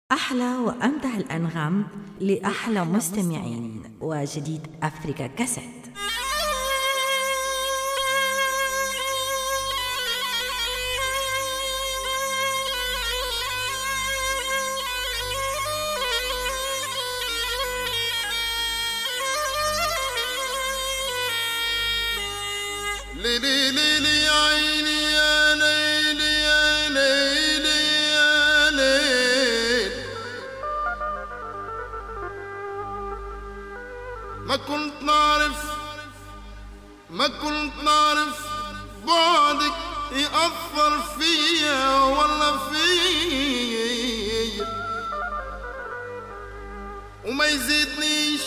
أحلى وأمتع الأنغام لأحلى مستمعين وجديد أفريكا كاسيت. ليلي ليلي يا عيني يا ليلي يا ليلي يا ليل، ما كنت نعرف بعدك يأثر فيا ولا فيا، وما يزيدنيش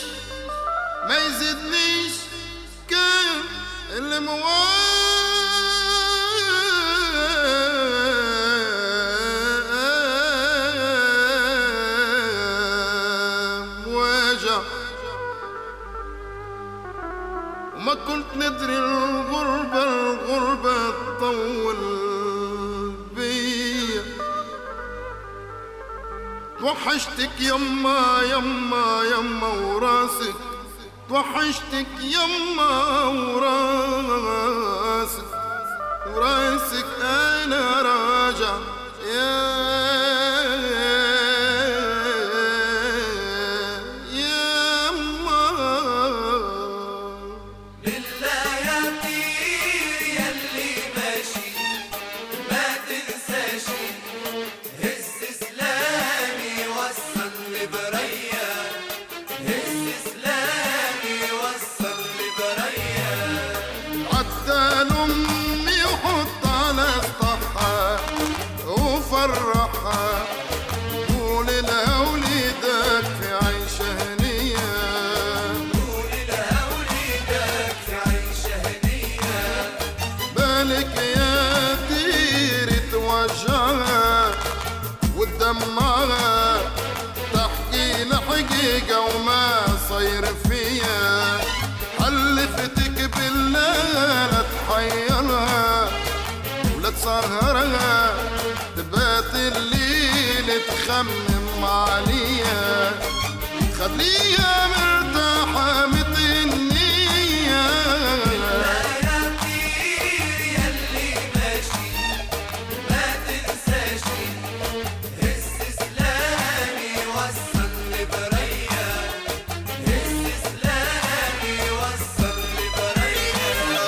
كان المواجع وما كنت ندري الغربة تطول بيا. توحشتك يما وراسك، توحشتك يما وراسك انا راجع يما. لله يا طير يلي ماشي ما تنساشي، هز سلامي وصل لبريا، هز سلامي وصل لبريا. عدال امي وحط على سطحها وفرحها، قول لها وليدك في عيشة هنية، قول لها وليدك في عيشة هنية. بالك يا دير توجعها وتدمعها، تحكي لحقيقة وما صير فيها. حلفتك بالله لا تحيرها ولا تسهرها، تبات الليل تخمم عليا، خليها مرتاحة متنية. لله يا طير يلي ماشي ما تنساشي، هز سلامي وصل لبريا، هز سلامي وصل لبريا.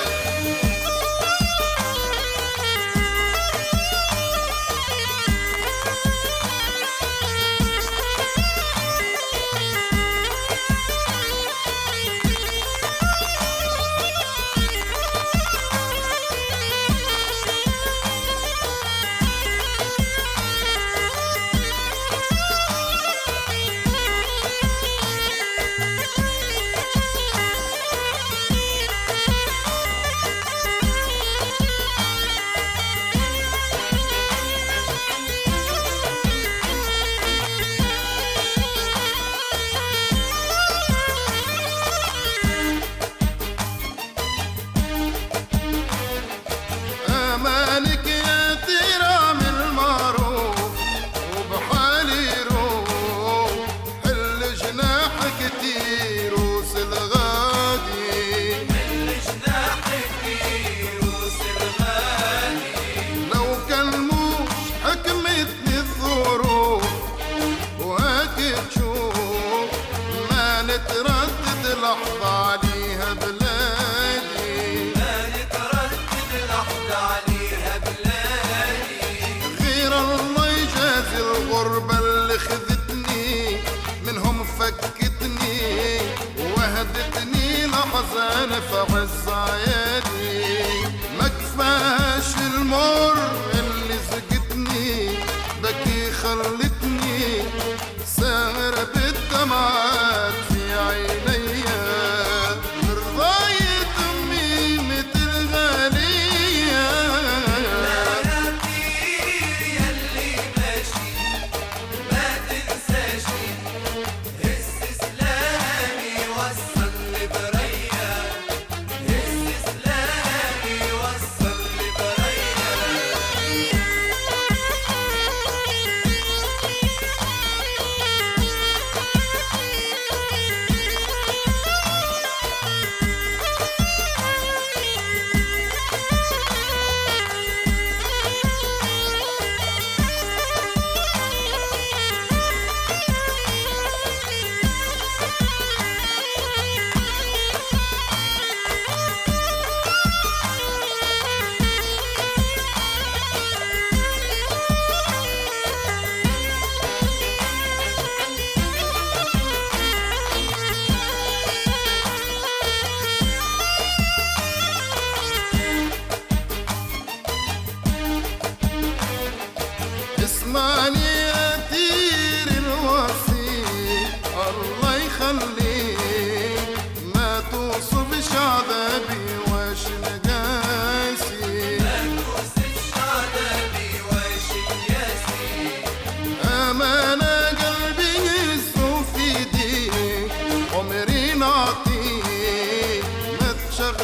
مالك يا ترام المعروف وبحالي روح، حل جناحك تيروس الغادي، حل جناحك تيروس الغالي. لو كان موش حكمتني الظروف وهاك تشوف، ما نتردد لحظة عليها بلادي، ما نتردد لحظة عليها بلادي. غير الله يجازي الغربة اللي خذتني منهم، فكتني وهدتني لحظة في عز عيادي. ما كفاش المر اللي زقتني، بكي خلتني سهر بالدمعات في عينيا، رضاية امي مثل غالية. لله يا طير يلي ماشي ما تنساشي،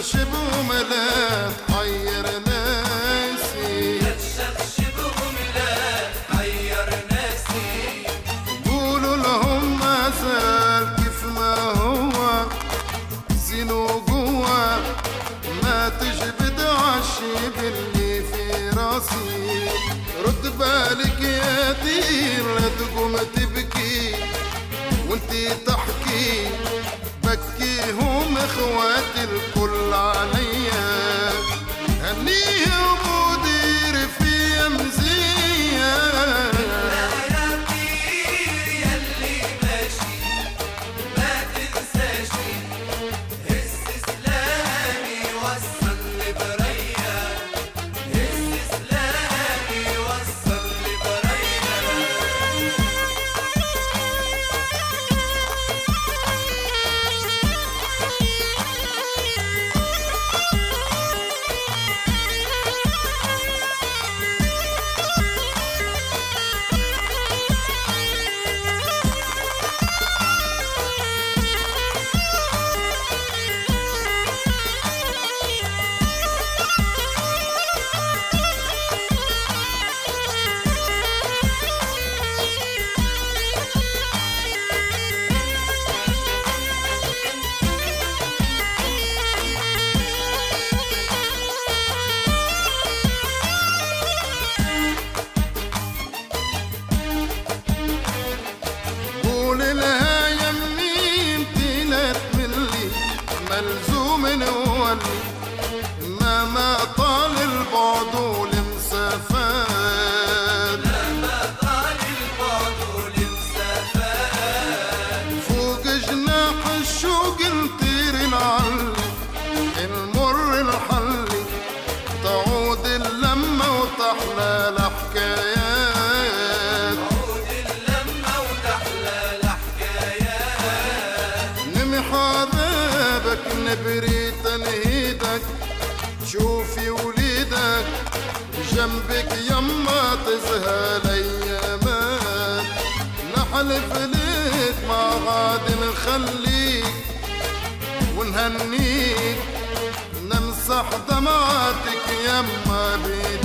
تشخشبهم لا تحير ناسي، لا تشخشبهم لا تحير ناسي. قولوا لهم ما زال كيف ما هو زين وقوة، ما تجبد عالشيب اللي في راسي. رد بالك يا دير لا تقوم تبكي وانتي تحكي، بكيهم اخواتي الكل عليا. هنيه ومدير في مزيه، لا يا طير يلي ماشي ما تنساشي، هز سلامي وصل لبريا، هز سلامي وصل لبريا. قول لها يمي انتي لا تملي، ملزوم نولي ما طال البعد والمسافات. ما طال البعد والمسافات، فوق جناح الشوق نطير نعلي المر الحلي، تعود اللمة وتحلى الحكايات. عود اللمة وتحلى الحكايات. نمحى عذابك نبري تنهيدك، شوفي وليدك جنبك يما تزهى الايامات. نحلف ليك ما غاد نخليك ونهنيك، نمسح دمعتك يما بيدك.